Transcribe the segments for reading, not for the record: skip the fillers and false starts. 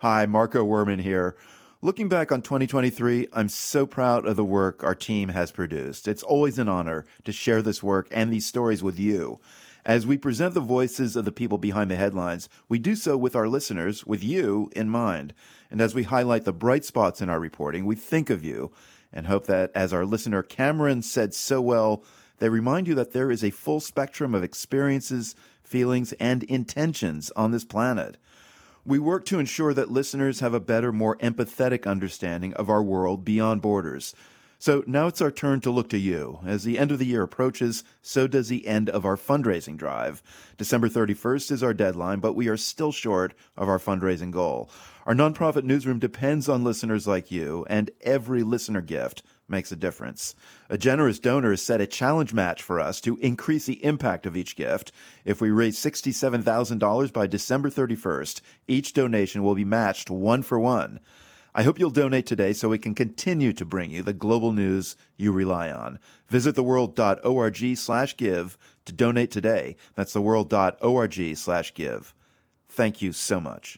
Hi, Marco Werman here. Looking back on 2023, I'm so proud of the work our team has produced. It's always an honor to share this work and these stories with you. As we present the voices of the people behind the headlines, we do so with our listeners, with you in mind. And as we highlight the bright spots in our reporting, we think of you and hope that, as our listener Cameron said so well, they remind you that there is a full spectrum of experiences, feelings, and intentions on this planet. We work to ensure that listeners have a better, more empathetic understanding of our world beyond borders. So now it's our turn to look to you. As the end of the year approaches, so does the end of our fundraising drive. December 31st is our deadline, but we are still short of our fundraising goal. Our nonprofit newsroom depends on listeners like you, and every listener gift makes a difference. A generous donor has set a challenge match for us to increase the impact of each gift. If we raise $67,000 by December 31st, each donation will be matched 1-for-1. I hope you'll donate today so we can continue to bring you the global news you rely on. Visit theworld.org/give to donate today. That's theworld.org/give. Thank you so much.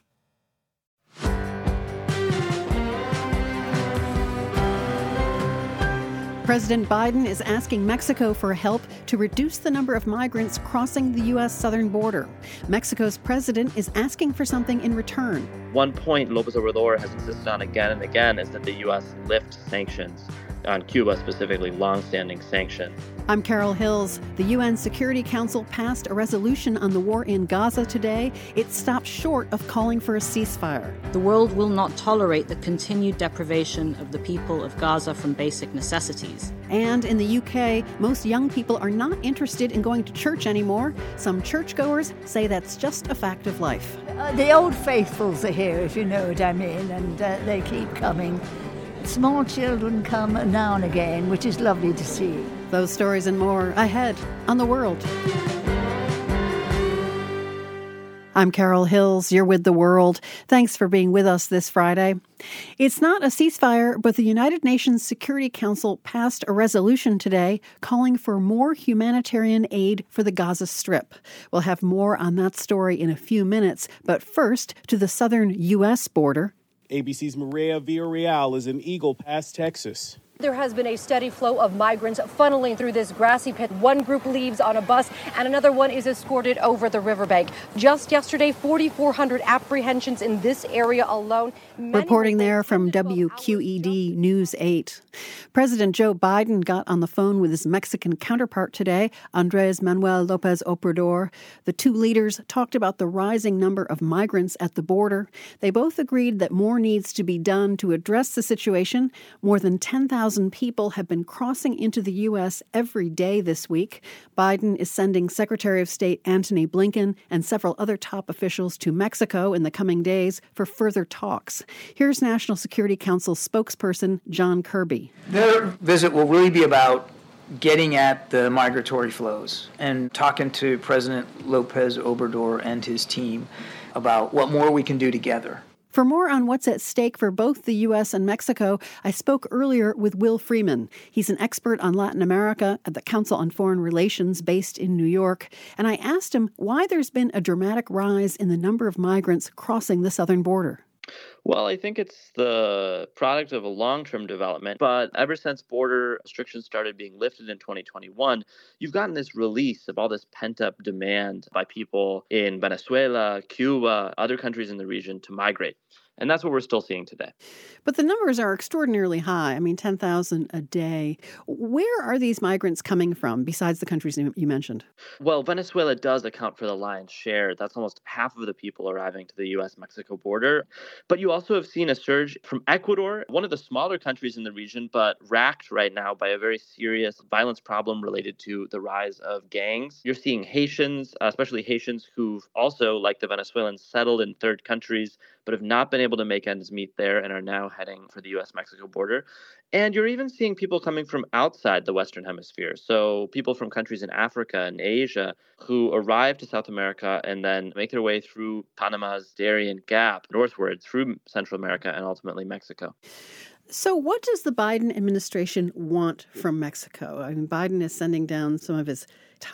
President Biden is asking Mexico for help to reduce the number of migrants crossing the U.S. southern border. Mexico's president is asking for something in return. One point López Obrador has insisted on again and again is that the U.S. lift sanctions on Cuba, specifically long-standing sanctions. I'm Carol Hills. The UN Security Council passed a resolution on the war in Gaza today. It stopped short of calling for a ceasefire. The world will not tolerate the continued deprivation of the people of Gaza from basic necessities. And in the UK, most young people are not interested in going to church anymore. Some churchgoers say that's just a fact of life. The old faithfuls are here, if you know what I mean, and they keep coming. Small children come now and again, which is lovely to see. Those stories and more ahead on The World. I'm Carol Hills. You're with The World. Thanks for being with us this Friday. It's not a ceasefire, but the United Nations Security Council passed a resolution today calling for more humanitarian aid for the Gaza Strip. We'll have more on that story in a few minutes, but first to the southern U.S. border. ABC's Maria Villarreal is in Eagle Pass, Texas. There has been a steady flow of migrants funneling through this grassy pit. One group leaves on a bus and another one is escorted over the riverbank. Just yesterday, 4,400 apprehensions in this area alone. Reporting there from WQED News 8. President Joe Biden got on the phone with his Mexican counterpart today, Andrés Manuel López Obrador. The two leaders talked about the rising number of migrants at the border. They both agreed that more needs to be done to address the situation. More than 10,000 people have been crossing into the U.S. every day this week. Biden is sending Secretary of State Antony Blinken and several other top officials to Mexico in the coming days for further talks. Here's National Security Council spokesperson John Kirby. Their visit will really be about getting at the migratory flows and talking to President López Obrador and his team about what more we can do together. For more on what's at stake for both the U.S. and Mexico, I spoke earlier with Will Freeman. He's an expert on Latin America at the Council on Foreign Relations based in New York. And I asked him why there's been a dramatic rise in the number of migrants crossing the southern border. Well, I think it's the product of a long-term development, but ever since border restrictions started being lifted in 2021, you've gotten this release of all this pent-up demand by people in Venezuela, Cuba, other countries in the region to migrate. And that's what we're still seeing today. But the numbers are extraordinarily high. I mean, 10,000 a day. Where are these migrants coming from besides the countries you mentioned? Well, Venezuela does account for the lion's share. That's almost half of the people arriving to the U.S.-Mexico border. But you also have seen a surge from Ecuador, one of the smaller countries in the region, but racked right now by a very serious violence problem related to the rise of gangs. You're seeing Haitians, especially Haitians who've also, like the Venezuelans, settled in third countries, but have not been able to make ends meet there and are now heading for the U.S.-Mexico border. And you're even seeing people coming from outside the Western Hemisphere. So people from countries in Africa and Asia who arrive to South America and then make their way through Panama's Darien Gap northward through Central America and ultimately Mexico. So what does the Biden administration want from Mexico? I mean, Biden is sending down some of his top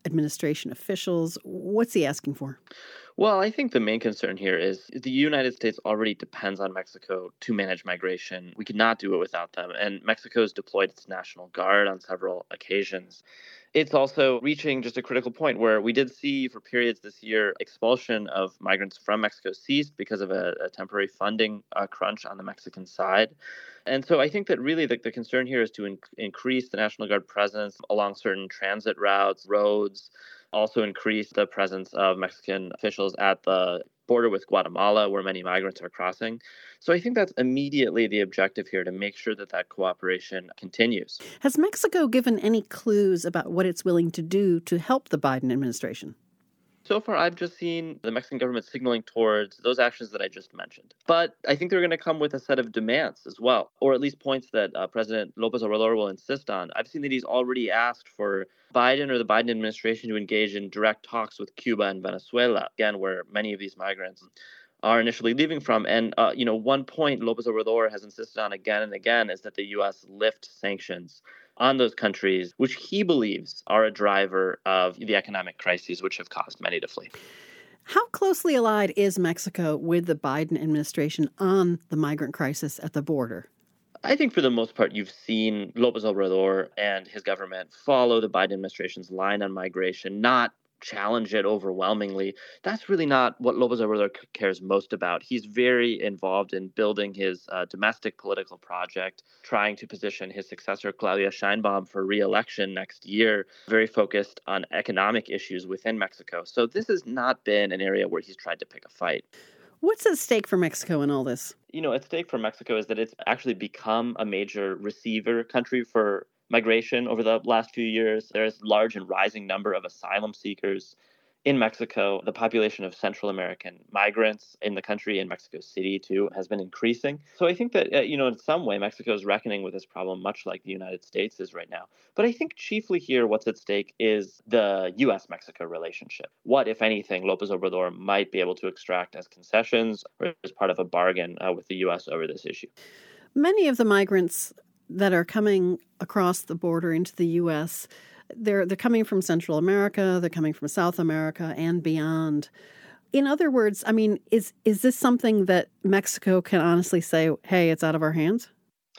administration officials. What's he asking for? Well, I think the main concern here is the United States already depends on Mexico to manage migration. We could not do it without them. And Mexico has deployed its National Guard on several occasions. It's also reaching just a critical point where we did see for periods this year expulsion of migrants from Mexico ceased because of a temporary funding crunch on the Mexican side. And so I think that really the concern here is to increase the National Guard presence along certain transit routes, roads, also increase the presence of Mexican officials at the border with Guatemala, where many migrants are crossing. So I think that's immediately the objective here, to make sure that that cooperation continues. Has Mexico given any clues about what it's willing to do to help the Biden administration? So far, I've just seen the Mexican government signaling towards those actions that I just mentioned. But I think they're going to come with a set of demands as well, or at least points that President López Obrador will insist on. I've seen that he's already asked for Biden or the Biden administration to engage in direct talks with Cuba and Venezuela, again, where many of these migrants are initially leaving from. And, one point López Obrador has insisted on again and again is that the U.S. lift sanctions on those countries, which he believes are a driver of the economic crises which have caused many to flee. How closely allied is Mexico with the Biden administration on the migrant crisis at the border? I think for the most part, you've seen López Obrador and his government follow the Biden administration's line on migration, not challenge it overwhelmingly. That's really not what López Obrador cares most about. He's very involved in building his domestic political project, trying to position his successor, Claudia Sheinbaum, for re-election next year, very focused on economic issues within Mexico. So this has not been an area where he's tried to pick a fight. What's at stake for Mexico in all this? At stake for Mexico is that it's actually become a major receiver country for migration over the last few years. There's a large and rising number of asylum seekers in Mexico. The population of Central American migrants in the country, in Mexico City too, has been increasing. So I think that, in some way, Mexico is reckoning with this problem, much like the United States is right now. But I think chiefly here, what's at stake is the U.S.-Mexico relationship. What, if anything, López Obrador might be able to extract as concessions or as part of a bargain with the U.S. over this issue. Many of the migrants that are coming across the border into the U.S., they're coming from Central America, they're coming from South America and beyond. In other words, is this something that Mexico can honestly say, hey, it's out of our hands?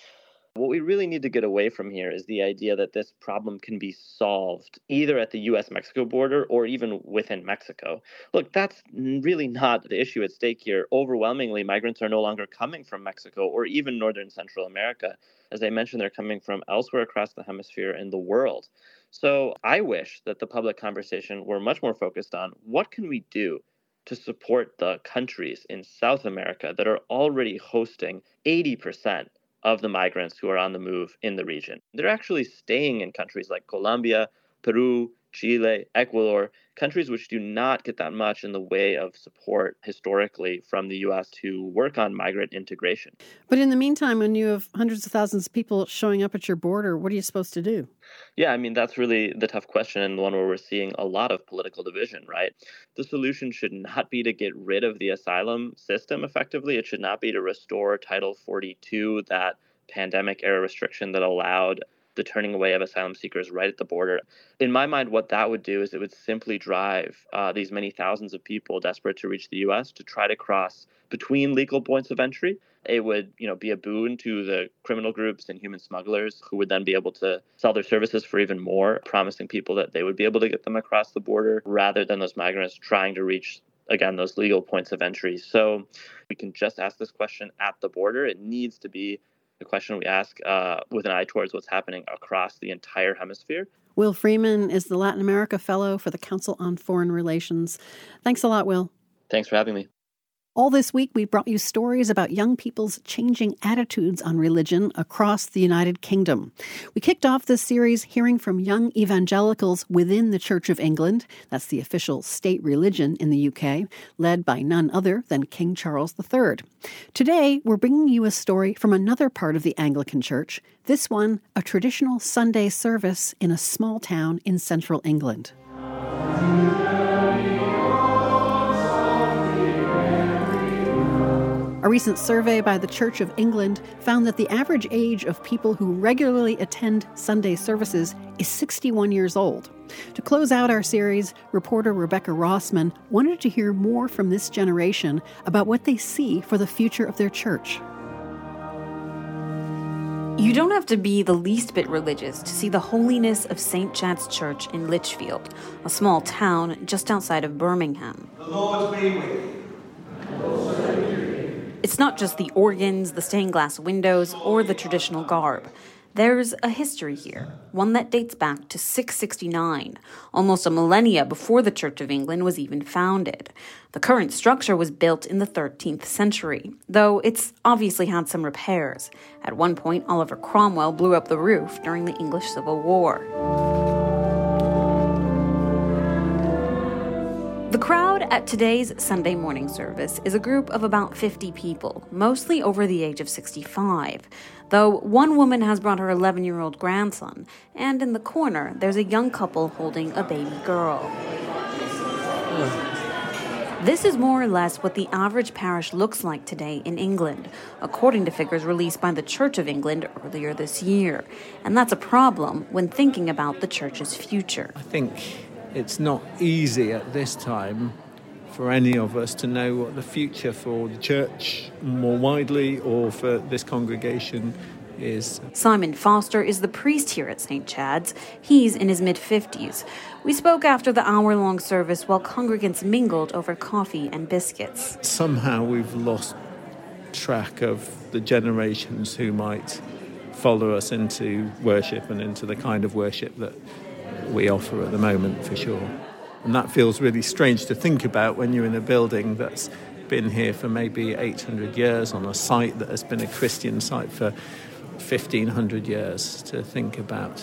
What we really need to get away from here is the idea that this problem can be solved either at the U.S.-Mexico border or even within Mexico. Look, that's really not the issue at stake here. Overwhelmingly, migrants are no longer coming from Mexico or even northern Central America. As I mentioned, they're coming from elsewhere across the hemisphere and the world. So I wish that the public conversation were much more focused on what can we do to support the countries in South America that are already hosting 80% of the migrants who are on the move in the region. They're actually staying in countries like Colombia, Peru, Chile, Ecuador, countries which do not get that much in the way of support historically from the U.S. to work on migrant integration. But in the meantime, when you have hundreds of thousands of people showing up at your border, what are you supposed to do? Yeah, that's really the tough question, and the one where we're seeing a lot of political division, right? The solution should not be to get rid of the asylum system effectively. It should not be to restore Title 42, that pandemic-era restriction that allowed the turning away of asylum seekers right at the border. In my mind, what that would do is it would simply drive these many thousands of people desperate to reach the U.S. to try to cross between legal points of entry. It would, be a boon to the criminal groups and human smugglers who would then be able to sell their services for even more, promising people that they would be able to get them across the border rather than those migrants trying to reach, again, those legal points of entry. So we can just ask this question at the border. It needs to be the question we ask with an eye towards what's happening across the entire hemisphere. Will Freeman is the Latin America Fellow for the Council on Foreign Relations. Thanks a lot, Will. Thanks for having me. All this week, we brought you stories about young people's changing attitudes on religion across the United Kingdom. We kicked off this series hearing from young evangelicals within the Church of England. That's the official state religion in the UK, led by none other than King Charles III. Today, we're bringing you a story from another part of the Anglican Church. This one, a traditional Sunday service in a small town in central England. A A recent survey by the Church of England found that the average age of people who regularly attend Sunday services is 61 years old. To close out our series, reporter Rebecca Rossman wanted to hear more from this generation about what they see for the future of their church. You don't have to be the least bit religious to see the holiness of St. Chad's Church in Lichfield, a small town just outside of Birmingham. The Lord be with you. It's not just the organs, the stained glass windows, or the traditional garb. There's a history here, one that dates back to 669, almost a millennia before the Church of England was even founded. The current structure was built in the 13th century, though it's obviously had some repairs. At one point, Oliver Cromwell blew up the roof during the English Civil War. The crowd at today's Sunday morning service is a group of about 50 people, mostly over the age of 65, though one woman has brought her 11-year-old grandson, and in the corner there's a young couple holding a baby girl. This is more or less what the average parish looks like today in England, according to figures released by the Church of England earlier this year. And that's a problem when thinking about the church's future. I think it's not easy at this time for any of us to know what the future for the church more widely or for this congregation is. Simon Foster is the priest here at St. Chad's. He's in his mid-50s. We spoke after the hour-long service while congregants mingled over coffee and biscuits. Somehow we've lost track of the generations who might follow us into worship and into the kind of worship that we offer at the moment, for sure. And that feels really strange to think about when you're in a building that's been here for maybe 800 years, on a site that has been a Christian site for 1,500 years, to think about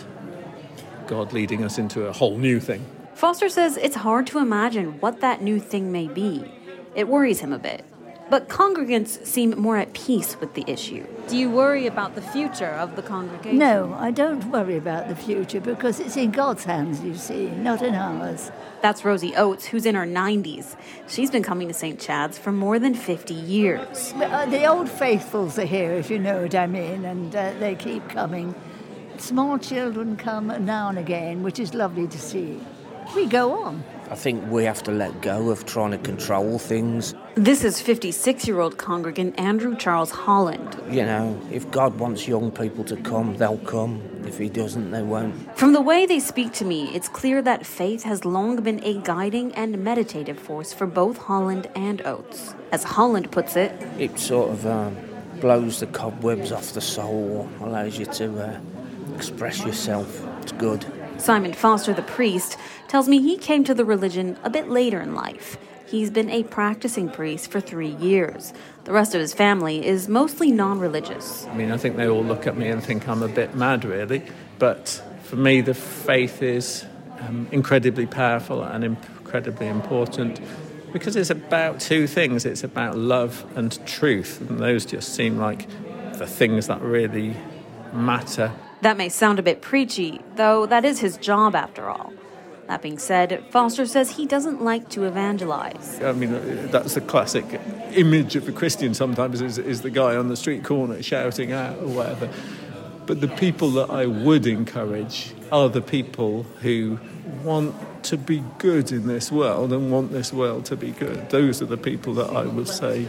God leading us into a whole new thing. Foster says it's hard to imagine what that new thing may be. It worries him a bit. But congregants seem more at peace with the issue. Do you worry about the future of the congregation? No, I don't worry about the future because it's in God's hands, you see, not in ours. That's Rosie Oates, who's in her 90s. She's been coming to St. Chad's for more than 50 years. The old faithfuls are here, if you know what I mean, and they keep coming. Small children come now and again, which is lovely to see. We go on. I think we have to let go of trying to control things. This is 56-year-old congregant Andrew Charles Holland. You know, if God wants young people to come, they'll come. If he doesn't, they won't. From the way they speak to me, it's clear that faith has long been a guiding and meditative force for both Holland and Oates. As Holland puts it, it sort of blows the cobwebs off the soul, allows you to express yourself. It's good. Simon Foster, the priest, tells me he came to the religion a bit later in life. He's been a practicing priest for 3 years. The rest of his family is mostly non-religious. I mean, I think they all look at me and think I'm a bit mad, really. But for me, the faith is incredibly powerful and incredibly important because it's about two things. It's about love and truth, and those just seem like the things that really matter. That may sound a bit preachy, though that is his job after all. That being said, Foster says he doesn't like to evangelize. I mean, that's the classic image of a Christian sometimes is the guy on the street corner shouting out or whatever. But the people that I would encourage are the people who want to be good in this world and want this world to be good. Those are the people that I will say,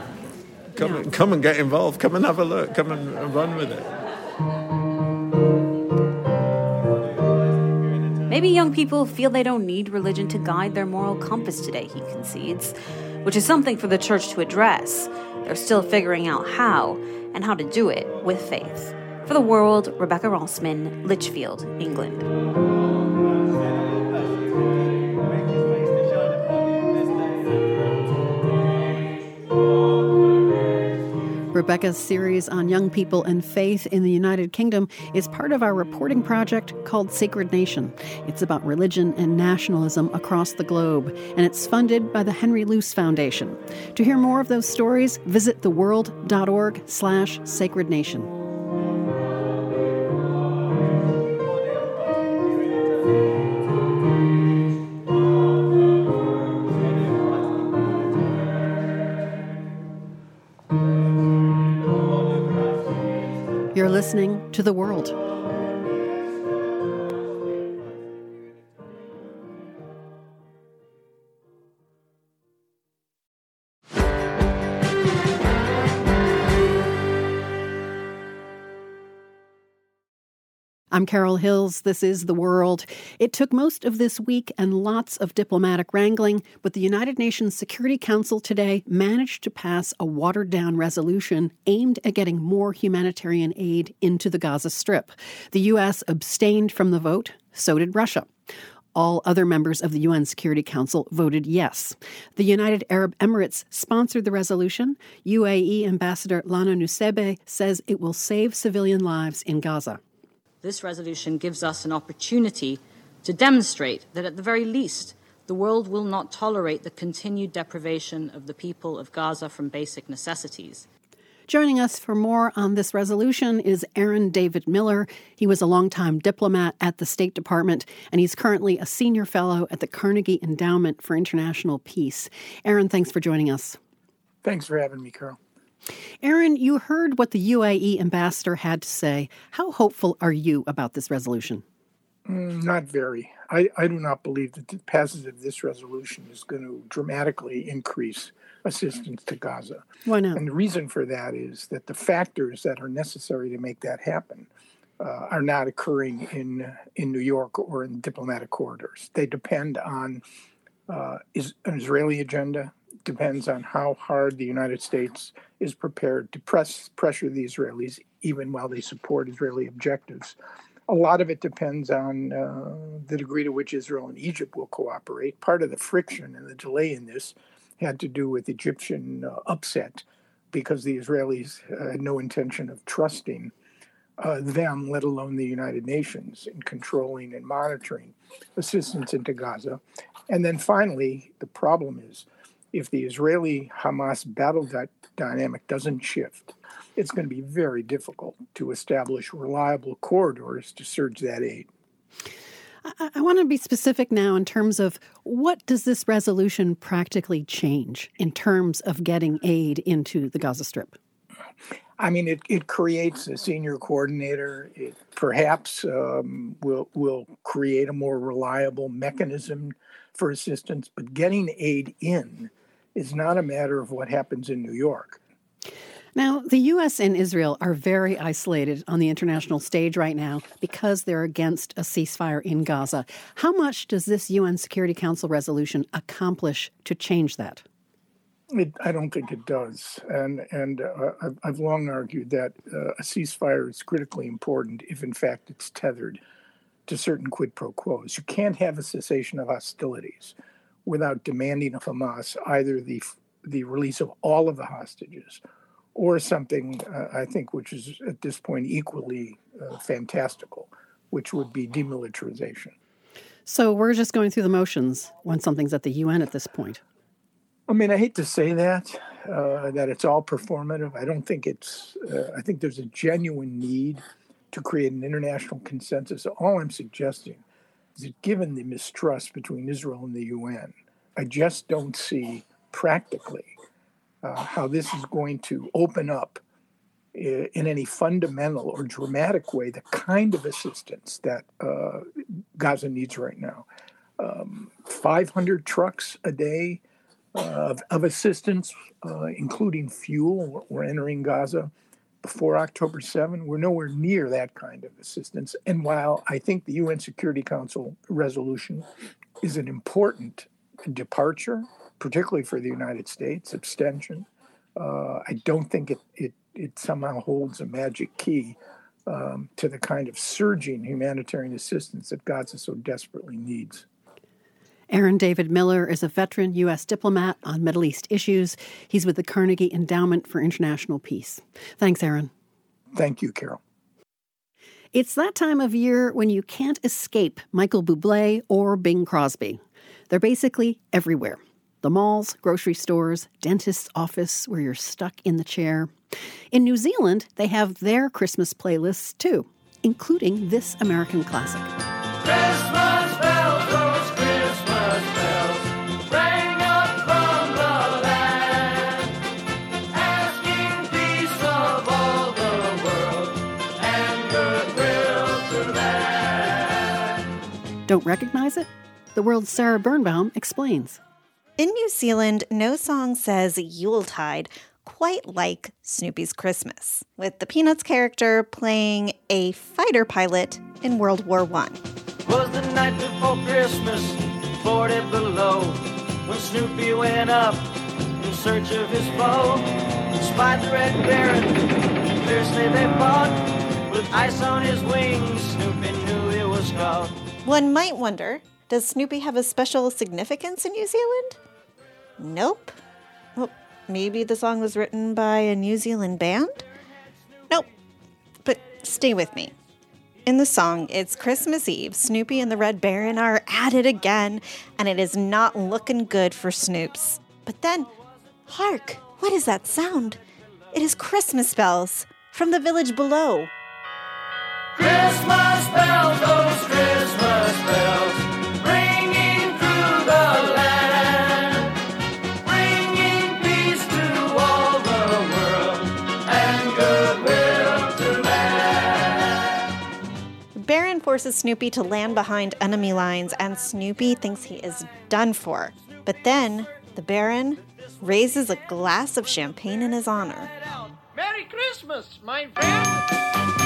come and get involved, come and have a look, come and run with it. Maybe young people feel they don't need religion to guide their moral compass today, he concedes, which is something for the church to address. They're still figuring out how, and how to do it with faith. For The World, Rebecca Rossman, Lichfield, England. Rebecca's series on young people and faith in the United Kingdom is part of our reporting project called Sacred Nation. It's about religion and nationalism across the globe, and it's funded by the Henry Luce Foundation. To hear more of those stories, visit theworld.org/Sacred Nation. You're listening to The World. I'm Carol Hills. This is The World. It took most of this week and lots of diplomatic wrangling, but the United Nations Security Council today managed to pass a watered-down resolution aimed at getting more humanitarian aid into the Gaza Strip. The U.S. abstained from the vote. So did Russia. All other members of the UN Security Council voted yes. The United Arab Emirates sponsored the resolution. UAE Ambassador Lana Nusseibeh says it will save civilian lives in Gaza. This resolution gives us an opportunity to demonstrate that at the very least, the world will not tolerate the continued deprivation of the people of Gaza from basic necessities. Joining us for more on this resolution is Aaron David Miller. He was a longtime diplomat at the State Department, and he's currently a senior fellow at the Carnegie Endowment for International Peace. Aaron, thanks for joining us. Thanks for having me, Carol. Aaron, you heard what the UAE ambassador had to say. How hopeful are you about this resolution? Not very. I do not believe that the passage of this resolution is going to dramatically increase assistance to Gaza. Why not? And the reason for that is that the factors that are necessary to make that happen are not occurring in New York or in diplomatic corridors. They depend on an Israeli agenda, depends on how hard the United States is prepared to pressure the Israelis, even while they support Israeli objectives. A lot of it depends on the degree to which Israel and Egypt will cooperate. Part of the friction and the delay in this had to do with Egyptian upset because the Israelis had no intention of trusting them, let alone the United Nations, in controlling and monitoring assistance into Gaza. And then finally, the problem is, if the Israeli-Hamas battle dynamic doesn't shift, it's going to be very difficult to establish reliable corridors to surge that aid. I want to be specific now in terms of what does this resolution practically change in terms of getting aid into the Gaza Strip? I mean, it creates a senior coordinator. It perhaps will create a more reliable mechanism for assistance, but getting aid in is not a matter of what happens in New York. Now, the U.S. and Israel are very isolated on the international stage right now because they're against a ceasefire in Gaza. How much does this UN Security Council resolution accomplish to change that? I don't think it does. And I've long argued that a ceasefire is critically important if, in fact, it's tethered to certain quid pro quos. You can't have a cessation of hostilities without demanding of Hamas either the release of all of the hostages or something, I think, which is at this point equally fantastical, which would be demilitarization. So we're just going through the motions when something's at the UN at this point. I mean, I hate to say that it's all performative. I don't think I think there's a genuine need to create an international consensus. All I'm suggesting is that given the mistrust between Israel and the UN, I just don't see practically how this is going to open up in any fundamental or dramatic way the kind of assistance that Gaza needs right now. 500 trucks a day of assistance, including fuel, were entering Gaza before October 7. We're nowhere near that kind of assistance. And while I think the UN Security Council resolution is an important departure, particularly for the United States, abstention, I don't think it somehow holds a magic key to the kind of surging humanitarian assistance that Gaza so desperately needs. Aaron David Miller is a veteran U.S. diplomat on Middle East issues. He's with the Carnegie Endowment for International Peace. Thanks, Aaron. Thank you, Carol. It's that time of year when you can't escape Michael Bublé or Bing Crosby. They're basically everywhere. The malls, grocery stores, dentist's office where you're stuck in the chair. In New Zealand, they have their Christmas playlists too, including this American classic. Christmas bells, those Christmas bells, rang up from the land, asking Don't recognize it? The World's Sarah Birnbaum explains. In New Zealand, no song says Yuletide quite like Snoopy's Christmas, with the Peanuts character playing a fighter pilot in World War I. Was the night before Christmas, 40 below, when Snoopy went up in search of his foe. Spied the Red Baron, fiercely they fought, with ice on his wings, Snoopy knew it was God. One might wonder, does Snoopy have a special significance in New Zealand? Nope. Well, maybe the song was written by a New Zealand band? Nope. But stay with me. In the song, it's Christmas Eve. Snoopy and the Red Baron are at it again, and it is not looking good for Snoops. But then, hark! What is that sound? It is Christmas bells from the village below. Christmas bells, those Christmas bells, ringing through the land, bringing peace to all the world and goodwill to man. Baron forces Snoopy to land behind enemy lines, and Snoopy thinks he is done for. But then, the Baron raises a glass of champagne in his honor. Merry Christmas, my friend!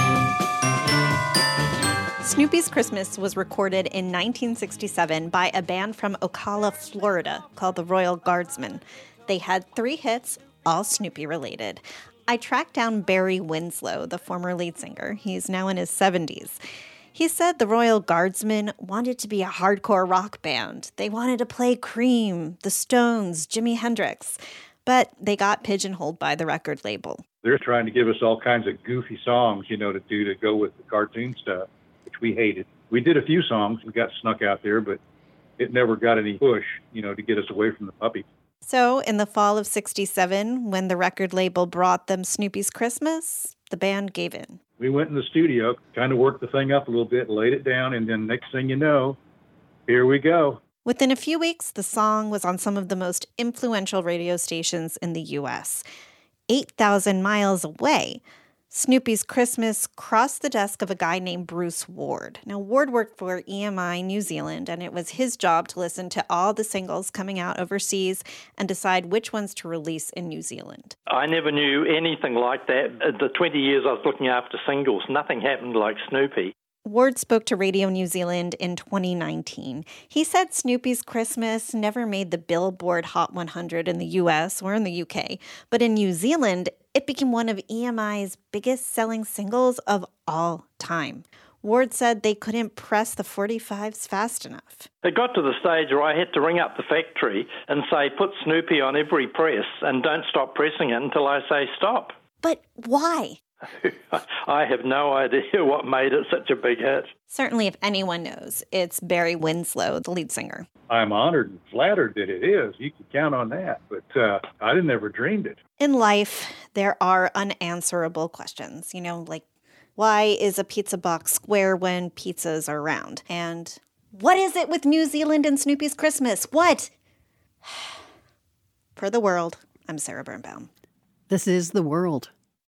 Snoopy's Christmas was recorded in 1967 by a band from Ocala, Florida, called the Royal Guardsmen. They had 3 hits, all Snoopy-related. I tracked down Barry Winslow, the former lead singer. He's now in his 70s. He said the Royal Guardsmen wanted to be a hardcore rock band. They wanted to play Cream, the Stones, Jimi Hendrix. But they got pigeonholed by the record label. They're trying to give us all kinds of goofy songs, to do to go with the cartoon stuff, which we hated. We did a few songs. We got snuck out there, but it never got any push, to get us away from the puppy. So in the fall of '67, when the record label brought them Snoopy's Christmas, the band gave in. We went in the studio, kind of worked the thing up a little bit, laid it down, and then next thing you know, here we go. Within a few weeks, the song was on some of the most influential radio stations in the U.S. 8,000 miles away, Snoopy's Christmas crossed the desk of a guy named Bruce Ward. Now, Ward worked for EMI New Zealand, and it was his job to listen to all the singles coming out overseas and decide which ones to release in New Zealand. I never knew anything like that. In the 20 years I was looking after singles, nothing happened like Snoopy. Ward spoke to Radio New Zealand in 2019. He said Snoopy's Christmas never made the Billboard Hot 100 in the US or in the UK, but in New Zealand, it became one of EMI's biggest selling singles of all time. Ward said they couldn't press the 45s fast enough. It got to the stage where I had to ring up the factory and say, put Snoopy on every press and don't stop pressing it until I say stop. But why? I have no idea what made it such a big hit. Certainly, if anyone knows, it's Barry Winslow, the lead singer. I'm honored and flattered that it is. You can count on that. But I never dreamed it. In life, there are unanswerable questions. Like, why is a pizza box square when pizzas are round? And what is it with New Zealand and Snoopy's Christmas? What? For the World, I'm Sarah Birnbaum. This is The World.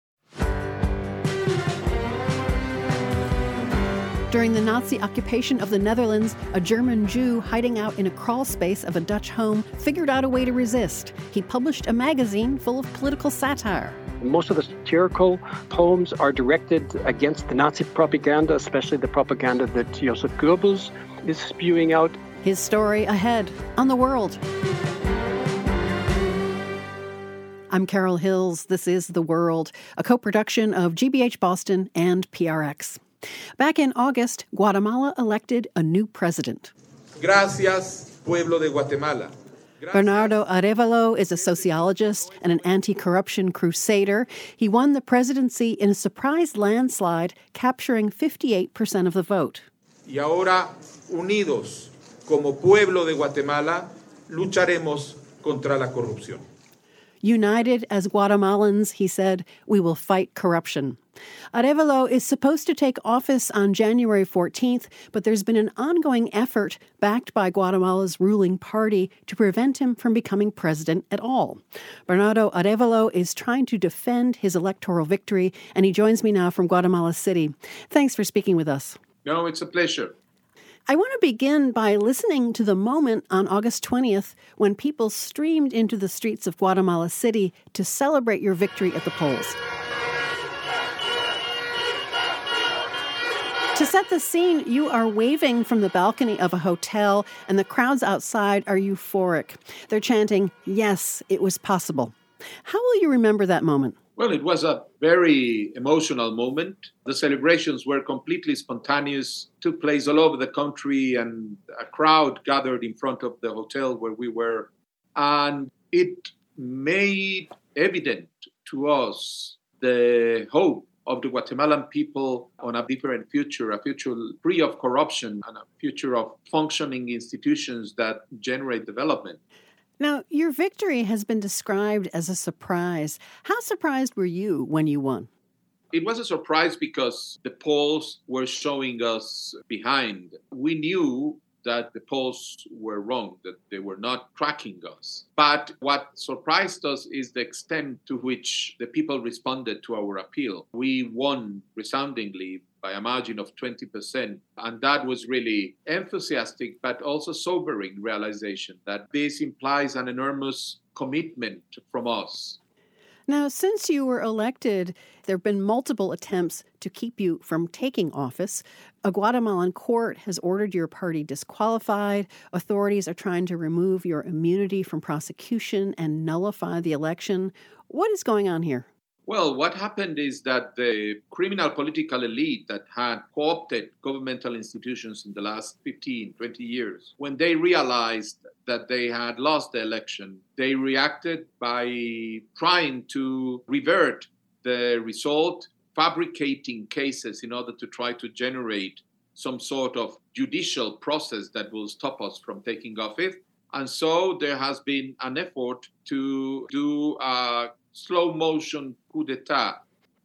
During the Nazi occupation of the Netherlands, a German Jew hiding out in a crawl space of a Dutch home figured out a way to resist. He published a magazine full of political satire. Most of the satirical poems are directed against the Nazi propaganda, especially the propaganda that Joseph Goebbels is spewing out. His story ahead on The World. I'm Carol Hills. This is The World, a co-production of GBH Boston and PRX. Back in August, Guatemala elected a new president. Gracias, pueblo de Guatemala. Bernardo Arévalo is a sociologist and an anti-corruption crusader. He won the presidency in a surprise landslide, capturing 58% of the vote. Y ahora, unidos como pueblo de Guatemala, lucharemos contra la corrupción. United as Guatemalans, he said, we will fight corruption. Arévalo is supposed to take office on January 14th, but there's been an ongoing effort backed by Guatemala's ruling party to prevent him from becoming president at all. Bernardo Arévalo is trying to defend his electoral victory, and he joins me now from Guatemala City. Thanks for speaking with us. No, it's a pleasure. I want to begin by listening to the moment on August 20th when people streamed into the streets of Guatemala City to celebrate your victory at the polls. To set the scene, you are waving from the balcony of a hotel, and the crowds outside are euphoric. They're chanting, "Yes, it was possible." How will you remember that moment? Well, it was a very emotional moment. The celebrations were completely spontaneous, took place all over the country, and a crowd gathered in front of the hotel where we were. And it made evident to us the hope of the Guatemalan people on a different future, a future free of corruption and a future of functioning institutions that generate development. Now, your victory has been described as a surprise. How surprised were you when you won? It was a surprise because the polls were showing us behind. We knew that the polls were wrong, that they were not tracking us. But what surprised us is the extent to which the people responded to our appeal. We won resoundingly by a margin of 20%. And that was really enthusiastic, but also sobering realization that this implies an enormous commitment from us. Now, since you were elected, there have been multiple attempts to keep you from taking office. A Guatemalan court has ordered your party disqualified. Authorities are trying to remove your immunity from prosecution and nullify the election. What is going on here? Well, what happened is that the criminal political elite that had co-opted governmental institutions in the last 15, 20 years, when they realized that they had lost the election, they reacted by trying to revert the result, fabricating cases in order to try to generate some sort of judicial process that will stop us from taking office. And so there has been an effort to do a slow motion coup d'etat.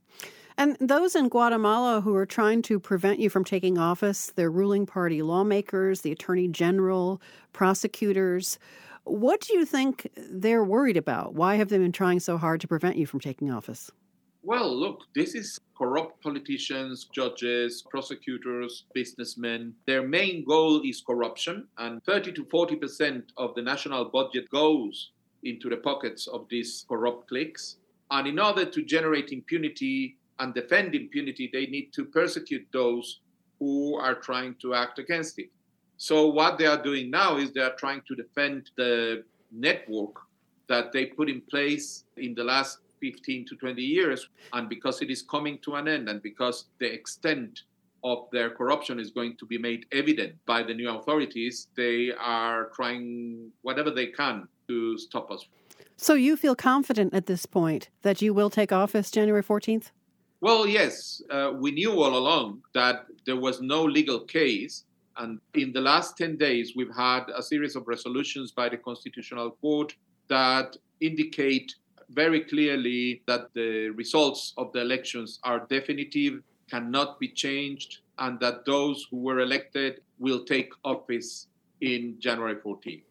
And those in Guatemala who are trying to prevent you from taking office, they're ruling party lawmakers, the attorney general, prosecutors. What do you think they're worried about? Why have they been trying so hard to prevent you from taking office? Well, look, this is corrupt politicians, judges, prosecutors, businessmen. Their main goal is corruption, and 30 to 40% of the national budget goes into the pockets of these corrupt cliques. And in order to generate impunity and defend impunity, they need to persecute those who are trying to act against it. So what they are doing now is they are trying to defend the network that they put in place in the last 15 to 20 years. And because it is coming to an end, and because the extent of their corruption is going to be made evident by the new authorities, they are trying whatever they can to stop us. So you feel confident at this point that you will take office January 14th? Well, yes. We knew all along that there was no legal case. And in the last 10 days, we've had a series of resolutions by the Constitutional Court that indicate very clearly that the results of the elections are definitive, cannot be changed, and that those who were elected will take office in January 14th.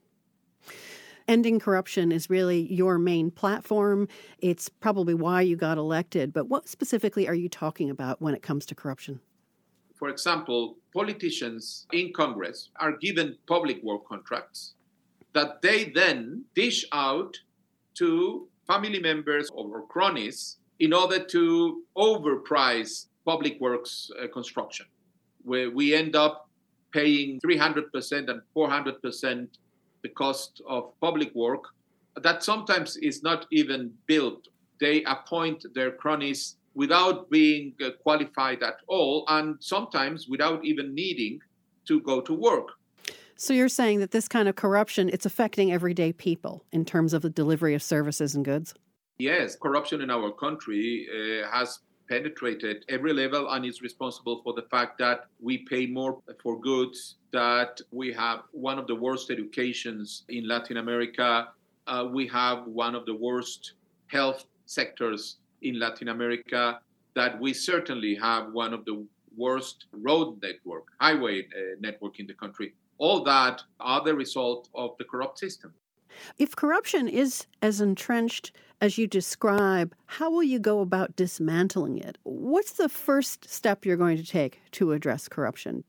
Ending corruption is really your main platform. It's probably why you got elected. But what specifically are you talking about when it comes to corruption? For example, politicians in Congress are given public work contracts that they then dish out to family members or cronies in order to overprice public works construction, where we end up paying 300% and 400% the cost of public work that sometimes is not even built. They appoint their cronies without being qualified at all, and sometimes without even needing to go to work. So you're saying that this kind of corruption, it's affecting everyday people in terms of the delivery of services and goods? Yes, corruption in our country has penetrated every level and is responsible for the fact that we pay more for goods, that we have one of the worst educations in Latin America, we have one of the worst health sectors in Latin America, that we certainly have one of the worst road network, highway network in the country. All that are the result of the corrupt system. If corruption is as entrenched as you describe, how will you go about dismantling it? What's the first step you're going to take to address corruption?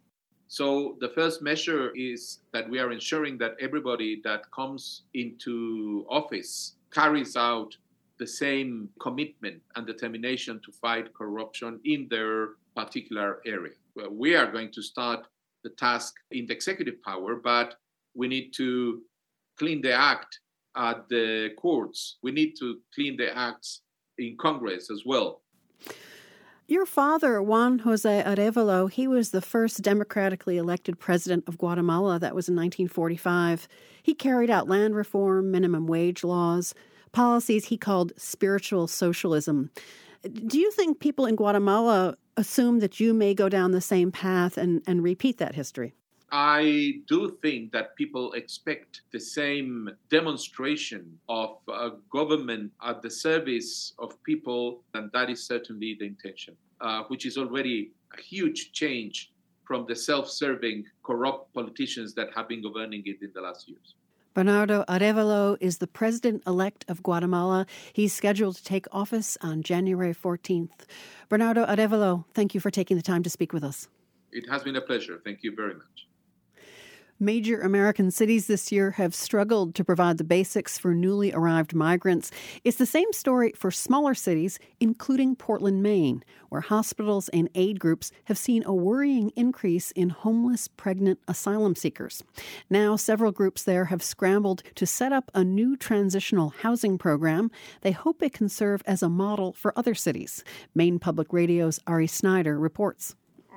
So the first measure is that we are ensuring that everybody that comes into office carries out the same commitment and determination to fight corruption in their particular area. Well, we are going to start the task in the executive power, but we need to clean the act at the courts. We need to clean the acts in Congress as well. Your father, Juan José Arévalo, he was the first democratically elected president of Guatemala. That was in 1945. He carried out land reform, minimum wage laws, policies he called spiritual socialism. Do you think people in Guatemala assume that you may go down the same path and repeat that history? I do think that people expect the same demonstration of a government at the service of people, and that is certainly the intention, which is already a huge change from the self-serving, corrupt politicians that have been governing it in the last years. Bernardo Arévalo is the president-elect of Guatemala. He's scheduled to take office on January 14th. Bernardo Arévalo, thank you for taking the time to speak with us. It has been a pleasure. Thank you very much. Major American cities this year have struggled to provide the basics for newly arrived migrants. It's the same story for smaller cities, including Portland, Maine, where hospitals and aid groups have seen a worrying increase in homeless pregnant asylum seekers. Now, several groups there have scrambled to set up a new transitional housing program. They hope it can serve as a model for other cities. Maine Public Radio's Ari Snyder reports.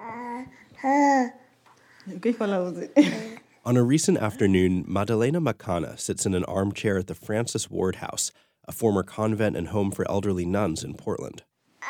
On a recent afternoon, Madalena Macana sits in an armchair at the Francis Ward House, a former convent and home for elderly nuns in Portland.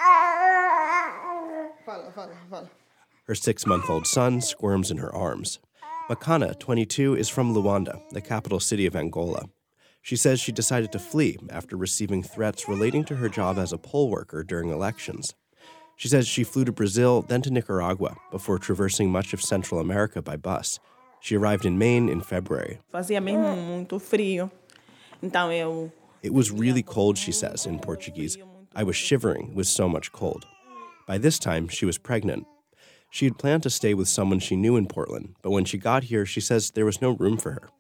Her 6-month-old son squirms in her arms. Macana, 22, is from Luanda, the capital city of Angola. She says she decided to flee after receiving threats relating to her job as a poll worker during elections. She says she flew to Brazil, then to Nicaragua, before traversing much of Central America by bus. She arrived in Maine in February. It was really cold, she says, in Portuguese. I was shivering with so much cold. By this time, she was pregnant. She had planned to stay with someone she knew in Portland, but when she got here, she says there was no room for her.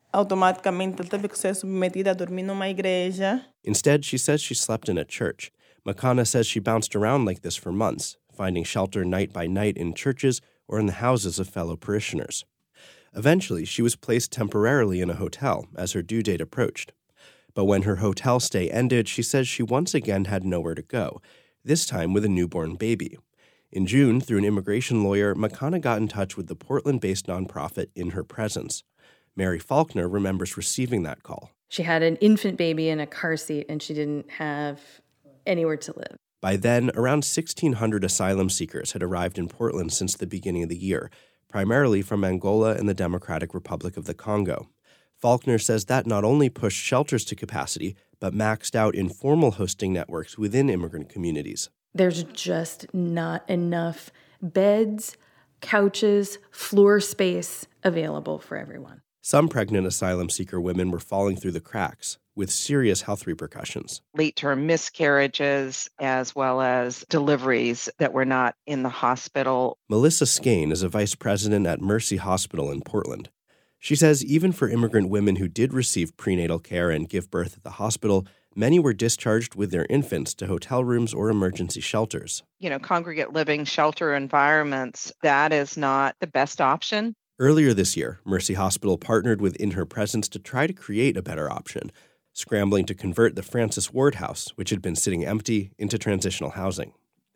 Instead, she says she slept in a church. Macana says she bounced around like this for months, finding shelter night by night in churches or in the houses of fellow parishioners. Eventually, she was placed temporarily in a hotel as her due date approached. But when her hotel stay ended, she says she once again had nowhere to go, this time with a newborn baby. In June, through an immigration lawyer, Macana got in touch with the Portland-based nonprofit In Her Presence. Mary Faulkner remembers receiving that call. She had an infant baby in a car seat, and she didn't have anywhere to live. By then, around 1,600 asylum seekers had arrived in Portland since the beginning of the year, primarily from Angola and the Democratic Republic of the Congo. Faulkner says that not only pushed shelters to capacity, but maxed out informal hosting networks within immigrant communities. There's just not enough beds, couches, floor space available for everyone. Some pregnant asylum seeker women were falling through the cracks, with serious health repercussions. Late-term miscarriages, as well as deliveries that were not in the hospital. Melissa Skane is a vice president at Mercy Hospital in Portland. She says even for immigrant women who did receive prenatal care and give birth at the hospital, many were discharged with their infants to hotel rooms or emergency shelters. Congregate living shelter environments, that is not the best option. Earlier this year, Mercy Hospital partnered with In Her Presence to try to create a better option, scrambling to convert the Francis Ward House, which had been sitting empty, into transitional housing.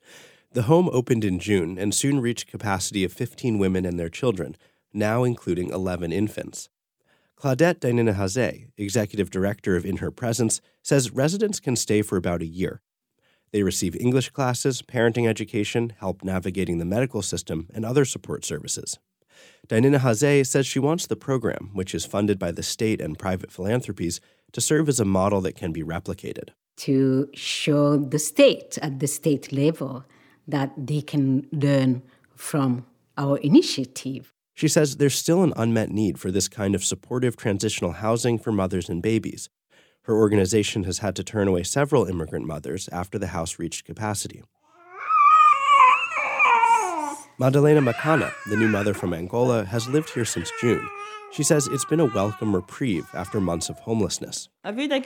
The home opened in June and soon reached capacity of 15 women and their children, now including 11 infants. Claudette Dainina-Hazé, executive director of In Her Presence, says residents can stay for about a year. They receive English classes, parenting education, help navigating the medical system, and other support services. Dainina-Hazé says she wants the program, which is funded by the state and private philanthropies, to serve as a model that can be replicated. To show the state, at the state level, that they can learn from our initiative. She says there's still an unmet need for this kind of supportive transitional housing for mothers and babies. Her organization has had to turn away several immigrant mothers after the house reached capacity. Madalena Macana, the new mother from Angola, has lived here since June. She says it's been a welcome reprieve after months of homelessness. Life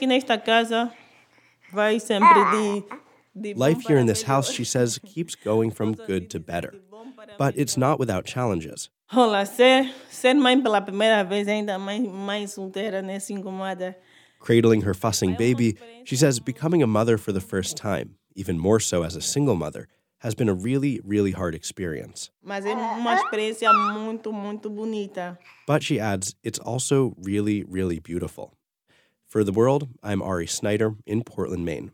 here in this house, she says, keeps going from good to better. But it's not without challenges. Cradling her fussing baby, she says becoming a mother for the first time, even more so as a single mother, has been a really, really hard experience. But she adds, it's also really, really beautiful. For The World, I'm Ari Snyder in Portland, Maine.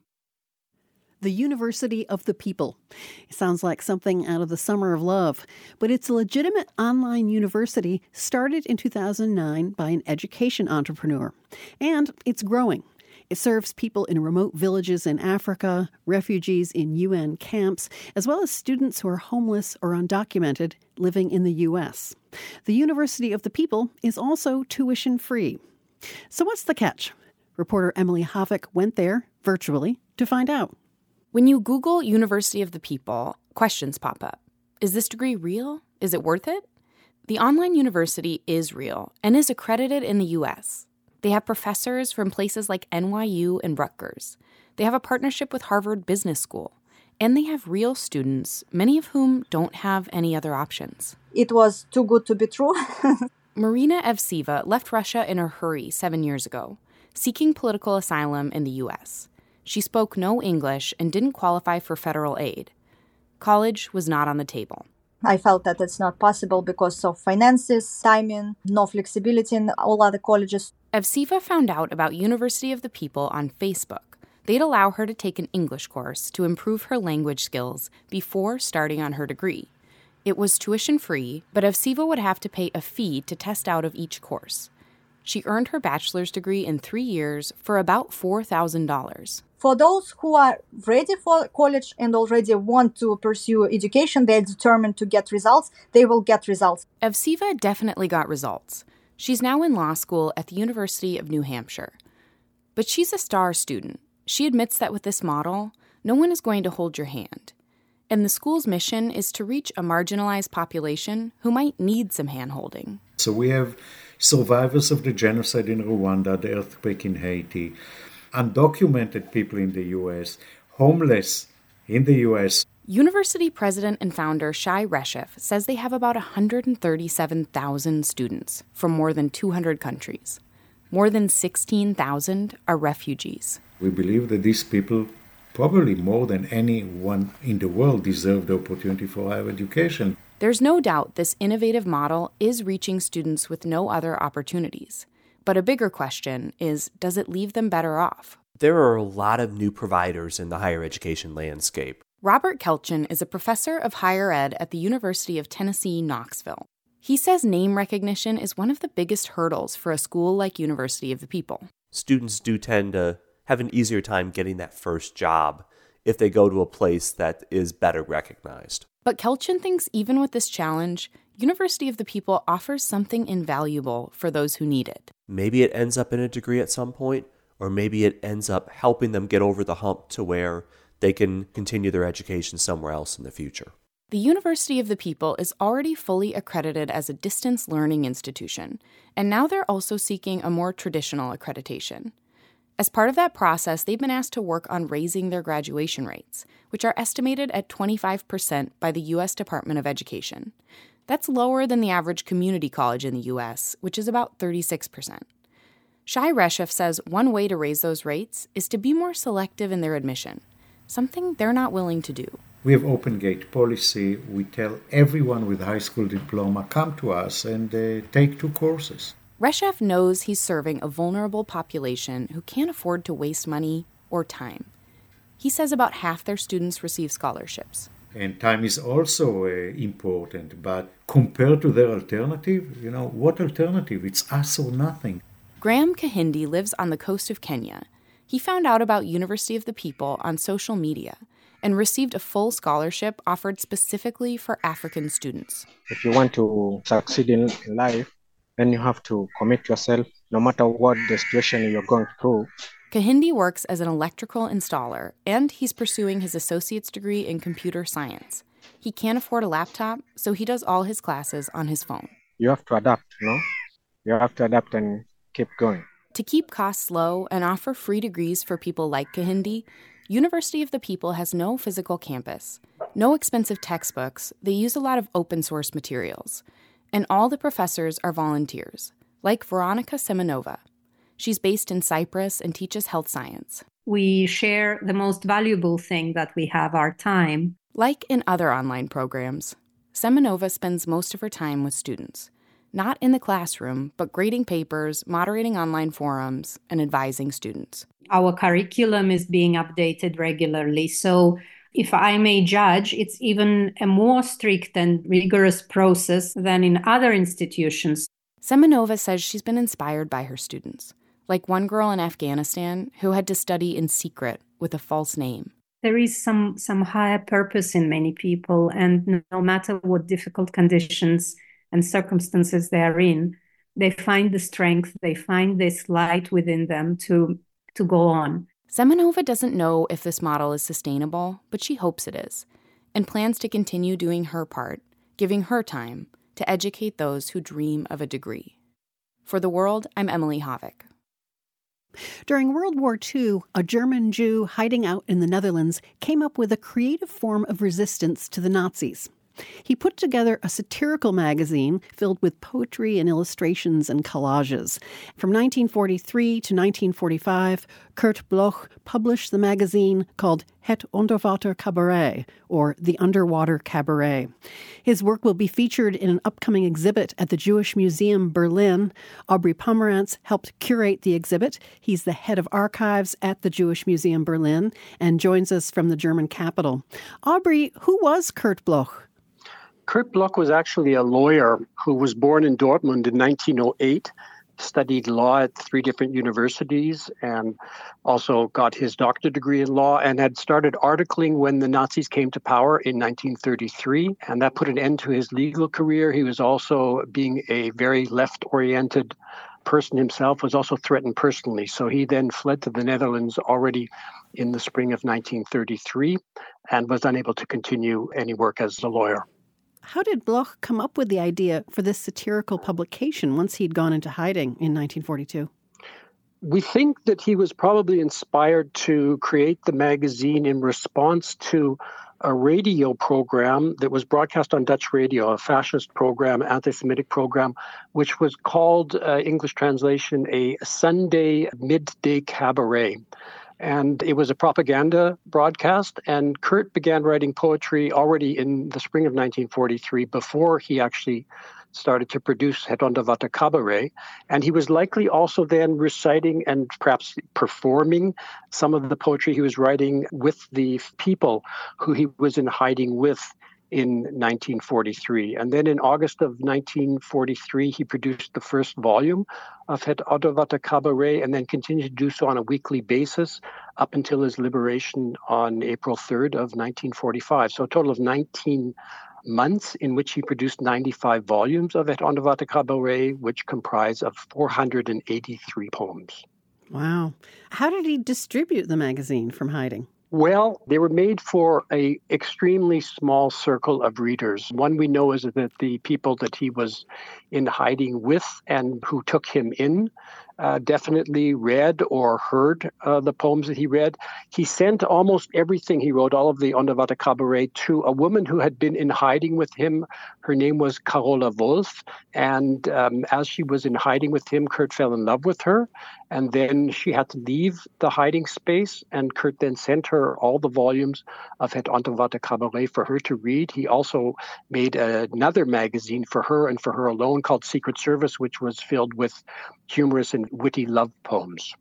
The University of the People. It sounds like something out of the Summer of Love, but it's a legitimate online university started in 2009 by an education entrepreneur. And it's growing. It serves people in remote villages in Africa, refugees in UN camps, as well as students who are homeless or undocumented living in the U.S. The University of the People is also tuition-free. So what's the catch? Reporter Emily Havik went there, virtually, to find out. When you Google University of the People, questions pop up. Is this degree real? Is it worth it? The online university is real and is accredited in the U.S. They have professors from places like NYU and Rutgers. They have a partnership with Harvard Business School. And they have real students, many of whom don't have any other options. It was too good to be true. Marina Evseva left Russia in a hurry 7 years ago, seeking political asylum in the U.S. She spoke no English and didn't qualify for federal aid. College was not on the table. I felt that it's not possible because of finances, timing, no flexibility in all other colleges. Evseva found out about University of the People on Facebook. They'd allow her to take an English course to improve her language skills before starting on her degree. It was tuition-free, but Evseva would have to pay a fee to test out of each course. She earned her bachelor's degree in 3 years for about $4,000. For those who are ready for college and already want to pursue education, they're determined to get results, they will get results. Evseva definitely got results. She's now in law school at the University of New Hampshire. But she's a star student. She admits that with this model, no one is going to hold your hand. And the school's mission is to reach a marginalized population who might need some hand-holding. So we have survivors of the genocide in Rwanda, the earthquake in Haiti, undocumented people in the U.S., homeless in the U.S. University president and founder Shai Reshef says they have about 137,000 students from more than 200 countries. More than 16,000 are refugees. We believe that these people, probably more than anyone in the world, deserve the opportunity for higher education. There's no doubt this innovative model is reaching students with no other opportunities. But a bigger question is, does it leave them better off? There are a lot of new providers in the higher education landscape. Robert Kelchin is a professor of higher ed at the University of Tennessee, Knoxville. He says name recognition is one of the biggest hurdles for a school like University of the People. Students do tend to have an easier time getting that first job if they go to a place that is better recognized. But Kelchin thinks even with this challenge, University of the People offers something invaluable for those who need it. Maybe it ends up in a degree at some point, or maybe it ends up helping them get over the hump to where they can continue their education somewhere else in the future. The University of the People is already fully accredited as a distance learning institution, and now they're also seeking a more traditional accreditation. As part of that process, they've been asked to work on raising their graduation rates, which are estimated at 25% by the U.S. Department of Education. That's lower than the average community college in the U.S., which is about 36%. Shai Reshef says one way to raise those rates is to be more selective in their admission, something they're not willing to do. We have open gate policy. We tell everyone with high school diploma, come to us and take 2 courses. Reshef knows he's serving a vulnerable population who can't afford to waste money or time. He says about half their students receive scholarships. And time is also important, but compared to their alternative, what alternative? It's us or nothing. Graham Kahindi lives on the coast of Kenya. He found out about University of the People on social media and received a full scholarship offered specifically for African students. If you want to succeed in life, then you have to commit yourself, no matter what the situation you're going through. Kahindi works as an electrical installer, and he's pursuing his associate's degree in computer science. He can't afford a laptop, so he does all his classes on his phone. You have to adapt, You have to adapt and keep going. To keep costs low and offer free degrees for people like Kahindi, University of the People has no physical campus, no expensive textbooks. They use a lot of open source materials. And all the professors are volunteers, like Veronika Semenova. She's based in Cyprus and teaches health science. We share the most valuable thing that we have, our time. Like in other online programs, Semenova spends most of her time with students, not in the classroom, but grading papers, moderating online forums, and advising students. Our curriculum is being updated regularly, so if I may judge, it's even a more strict and rigorous process than in other institutions. Semenova says she's been inspired by her students, like one girl in Afghanistan who had to study in secret with a false name. There is some higher purpose in many people, and no matter what difficult conditions and circumstances they are in, they find the strength, they find this light within them to go on. Semenova doesn't know if this model is sustainable, but she hopes it is, and plans to continue doing her part, giving her time to educate those who dream of a degree. For The World, I'm Emily Havik. During World War II, a German Jew hiding out in the Netherlands came up with a creative form of resistance to the Nazis. He put together a satirical magazine filled with poetry and illustrations and collages. From 1943 to 1945, Kurt Bloch published the magazine called Het Onderwater Cabaret, or The Underwater Cabaret. His work will be featured in an upcoming exhibit at the Jewish Museum Berlin. Aubrey Pomerantz helped curate the exhibit. He's the head of archives at the Jewish Museum Berlin and joins us from the German capital. Aubrey, who was Kurt Bloch? Kurt Bloch was actually a lawyer who was born in Dortmund in 1908, studied law at 3 different universities, and also got his doctorate degree in law, and had started articling when the Nazis came to power in 1933, and that put an end to his legal career. He was also, being a very left-oriented person himself, was also threatened personally. So he then fled to the Netherlands already in the spring of 1933 and was unable to continue any work as a lawyer. How did Bloch come up with the idea for this satirical publication once he'd gone into hiding in 1942? We think that he was probably inspired to create the magazine in response to a radio program that was broadcast on Dutch radio, a fascist program, anti-Semitic program, which was called, English translation, a Sunday midday cabaret. And it was a propaganda broadcast, and Kurt began writing poetry already in the spring of 1943 before he actually started to produce Het Onderwater Cabaret. And he was likely also then reciting and perhaps performing some of the poetry he was writing with the people who he was in hiding with in 1943. And then in August of 1943, he produced the first volume of Het Onderwater Cabaret and then continued to do so on a weekly basis up until his liberation on April 3rd of 1945. So a total of 19 months in which he produced 95 volumes of Het Onderwater Cabaret, which comprise of 483 poems. Wow. How did he distribute the magazine from hiding? Well, they were made for an extremely small circle of readers. One we know is that the people that he was in hiding with and who took him in definitely read or heard the poems that he read. He sent almost everything he wrote, all of the Onderwater Cabaret, to a woman who had been in hiding with him. Her name was Carola Wolf. And as she was in hiding with him, Kurt fell in love with her. And then she had to leave the hiding space. And Kurt then sent her all the volumes of Het Onderwater Cabaret for her to read. He also made another magazine for her and for her alone called Secret Service, which was filled with humorous and witty love poems.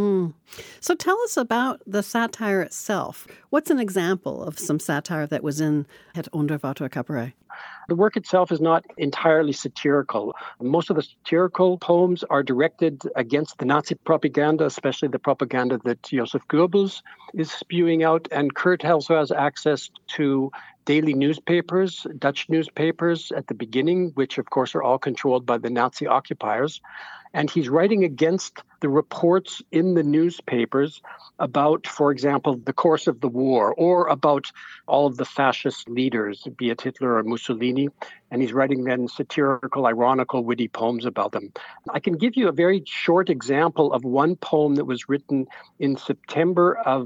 So tell us about the satire itself. What's an example of some satire that was in Het Onderwater Cabaret? The work itself is not entirely satirical. Most of the satirical poems are directed against the Nazi propaganda, especially the propaganda that Joseph Goebbels is spewing out. And Kurt also has access to daily newspapers, Dutch newspapers at the beginning, which of course are all controlled by the Nazi occupiers. And he's writing against the reports in the newspapers about, for example, the course of the war, or about all of the fascist leaders, be it Hitler or Mussolini. And he's writing then satirical, ironical, witty poems about them. I can give you a very short example of one poem that was written in September of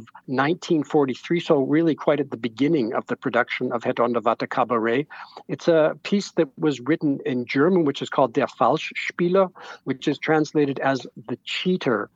1943, so really quite at the beginning of the production of Het Onderwater Cabaret. It's a piece that was written in German, which is called Der Falschspieler, which is translated as the cheater.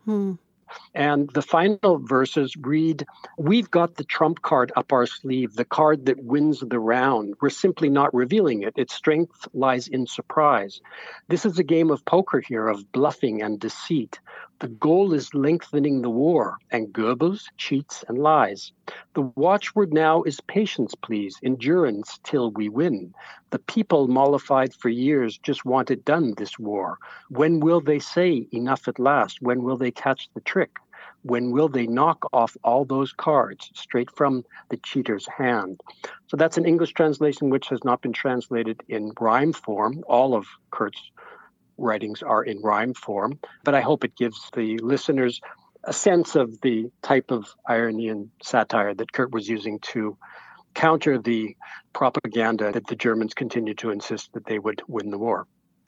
And the final verses read, "We've got the trump card up our sleeve, the card that wins the round. We're simply not revealing it. Its strength lies in surprise. This is a game of poker here, of bluffing and deceit. The goal is lengthening the war, and Goebbels cheats and lies. The watchword now is patience, please, endurance till we win. The people, mollified for years, just want it done, this war. When will they say enough at last? When will they catch the trick? When will they knock off all those cards straight from the cheater's hand?" So that's an English translation which has not been translated in rhyme form. All of Kurt's writings are in rhyme form, but I hope it gives the listeners a sense of the type of irony and satire that Kurt was using to counter the propaganda that the Germans continued to insist that they would win the war.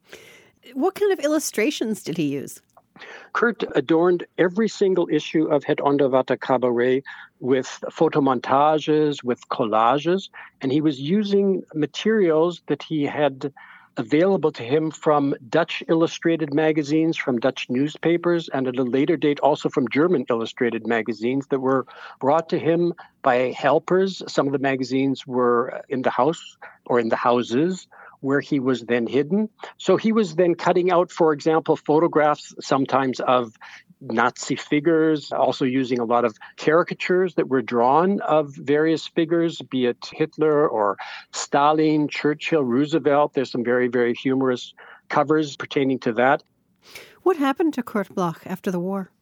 What kind of illustrations did he use? Kurt adorned every single issue of Het Onderwater Cabaret with photomontages, with collages, and he was using materials that he had available to him from Dutch illustrated magazines, from Dutch newspapers, and at a later date also from German illustrated magazines that were brought to him by helpers. Some of the magazines were in the house or in the houses where he was then hidden. So he was then cutting out, for example, photographs sometimes of Nazi figures, also using a lot of caricatures that were drawn of various figures, be it Hitler or Stalin, Churchill, Roosevelt. There's some very, very humorous covers pertaining to that. What happened to Kurt Bloch after the war?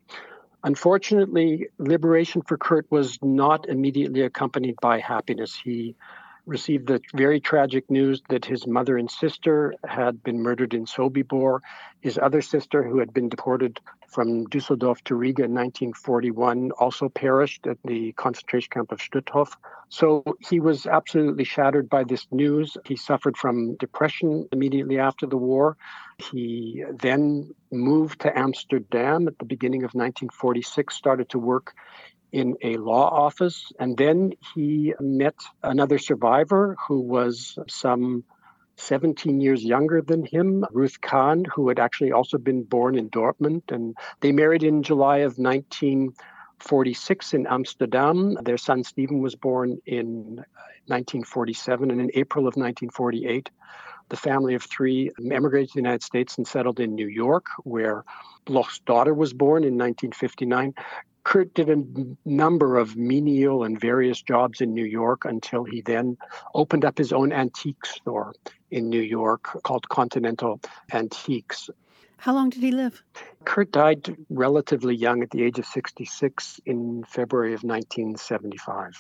Unfortunately, liberation for Kurt was not immediately accompanied by happiness. He received the very tragic news that his mother and sister had been murdered in Sobibor. His other sister, who had been deported from Düsseldorf to Riga in 1941, also perished at the concentration camp of Stutthof. So he was absolutely shattered by this news. He suffered from depression immediately after the war. He then moved to Amsterdam at the beginning of 1946, started to work in a law office, and then he met another survivor who was some 17 years younger than him, Ruth Kahn, who had actually also been born in Dortmund, and they married in July of 1946 in Amsterdam. Their son Stephen was born in 1947, and in April of 1948, the family of three emigrated to the United States and settled in New York, where Bloch's daughter was born in 1959. Kurt did a number of menial and various jobs in New York until he then opened up his own antique store in New York called Continental Antiques. How long did he live? Kurt died relatively young at the age of 66 in February of 1975.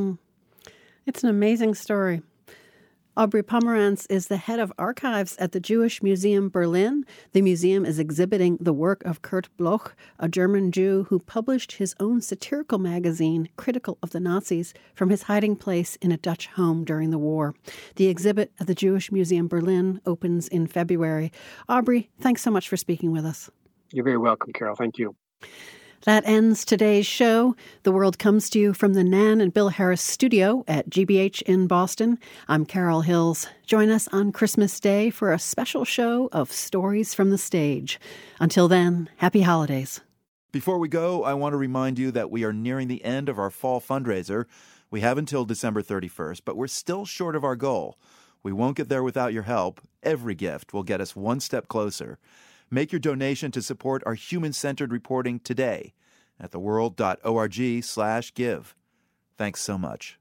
It's an amazing story. Aubrey Pomerantz is the head of archives at the Jewish Museum Berlin. The museum is exhibiting the work of Kurt Bloch, a German Jew who published his own satirical magazine, critical of the Nazis, from his hiding place in a Dutch home during the war. The exhibit at the Jewish Museum Berlin opens in February. Aubrey, thanks so much for speaking with us. You're very welcome, Carol. Thank you. That ends today's show. The World comes to you from the Nan and Bill Harris studio at GBH in Boston. I'm Carol Hills. Join us on Christmas Day for a special show of Stories from the Stage. Until then, happy holidays. Before we go, I want to remind you that we are nearing the end of our fall fundraiser. We have until December 31st, but we're still short of our goal. We won't get there without your help. Every gift will get us one step closer. Make your donation to support our human-centered reporting today at theworld.org/give. Thanks so much.